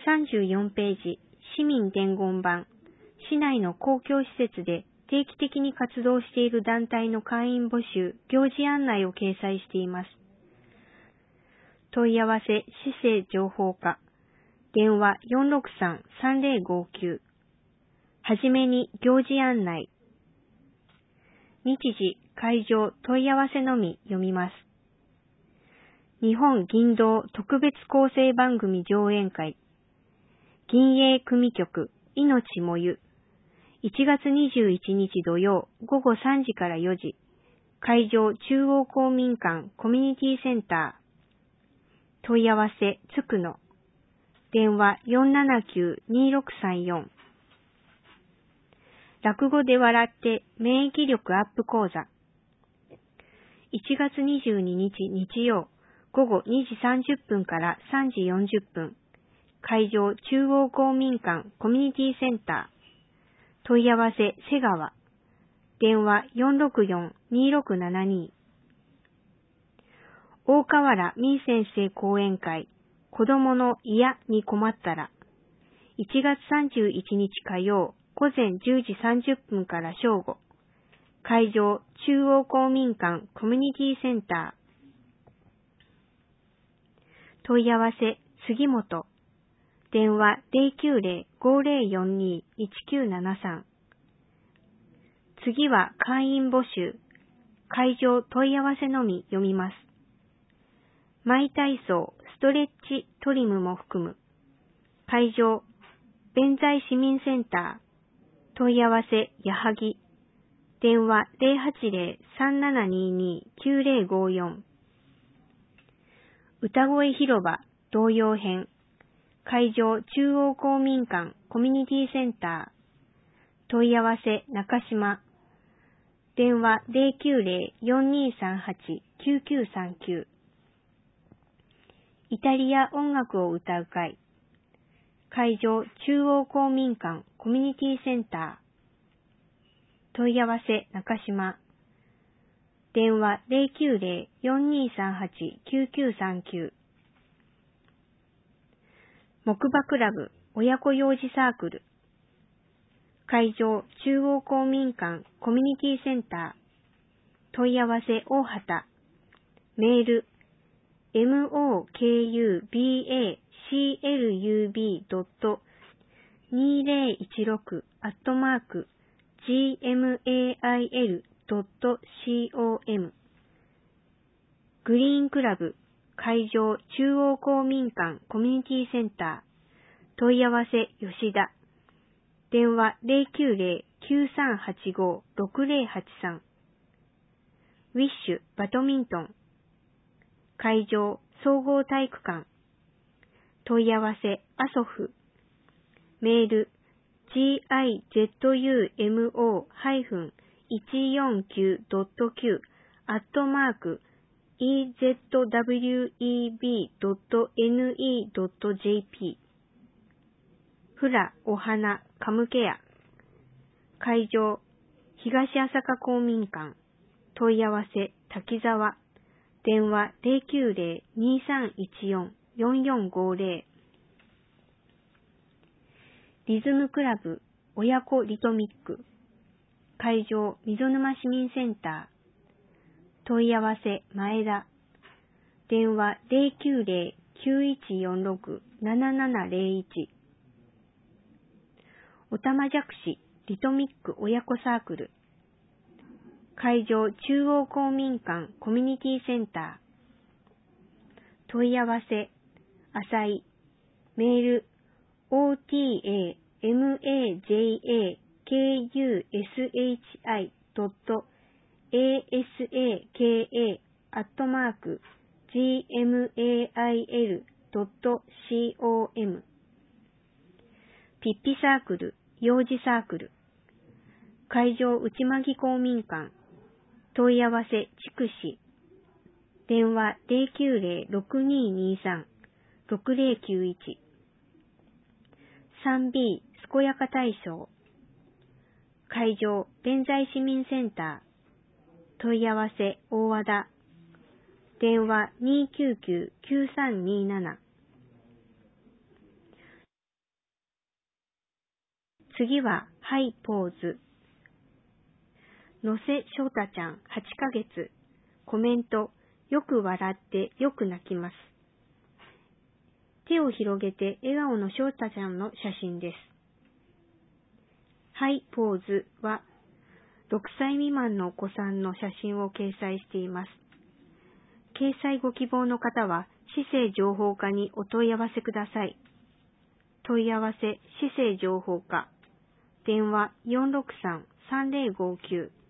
34ページ、市民伝言板、市内の公共施設で定期的に活動している団体の会員募集、行事案内を掲載しています。問い合わせ、市政情報課、電話463-3059。はじめに行事案内。日時、会場、問い合わせのみ読みます。日本銀道特別構成番組上演会。銀営組曲、命もゆ。1月21日土曜午後3時から4時。会場中央公民館コミュニティセンター。問い合わせ、つくの。電話479-2634。落語で笑って免疫力アップ講座。1月22日日曜午後2時30分から3時40分。会場中央公民館コミュニティセンター。問い合わせ、瀬川。電話464-2672。大河原美先生講演会、子供の嫌に困ったら。1月31日火曜、午前10時30分から正午。会場中央公民館コミュニティセンター。問い合わせ、杉本。電話090-5042-1973。次は会員募集。会場問い合わせのみ読みます。マイ体操、ストレッチ、トリムも含む。会場、弁財市民センター。問い合わせ、やはぎ。電話080-3722-9054。歌声広場、童謡編。会場中央公民館コミュニティセンター。問い合わせ、中島。電話090-4238-9939。イタリア音楽を歌う会。会場中央公民館コミュニティセンター。問い合わせ、中島。電話090-4238-9939。木馬クラブ親子幼児サークル。会場中央公民館コミュニティセンター。問い合わせ、大畑。メール mokubclub.2016@gmail.com。 グリーンクラブ会場中央公民館コミュニティセンター。問い合わせ、吉田。電話090-9385-6083。ウィッシュバドミントン。会場総合体育館。問い合わせ、アソフ。メール gizou-9.9@ezweb.ne.jp。 フラ、お花、カムケア。会場東朝霞公民館。問い合わせ、滝沢。電話090-2314-4450。リズムクラブ親子リトミック。会場溝沼市民センター。問い合わせ、前田。電話090-9146-7701。おたまじゃくしリトミック親子サークル。会場中央公民館コミュニティセンター。問い合わせ、浅井。メール otamajushai.asaka@gmail.com。 ピッピサークル、幼児サークル。会場内間木公民館。問い合わせ、筑紫。電話090-6223-6091。3B 健やか体操。会場弁財市民センター。問い合わせ、大和田。電話299-9327。 次は、はい、ポーズ。のせしょうたちゃん、8ヶ月。コメント、よく笑ってよく泣きます。手を広げて笑顔のしょうたちゃんの写真です。はい、ポーズは、6歳未満のお子さんの写真を掲載しています。掲載ご希望の方は、市政情報課にお問い合わせください。問い合わせ、市政情報課。電話463-3059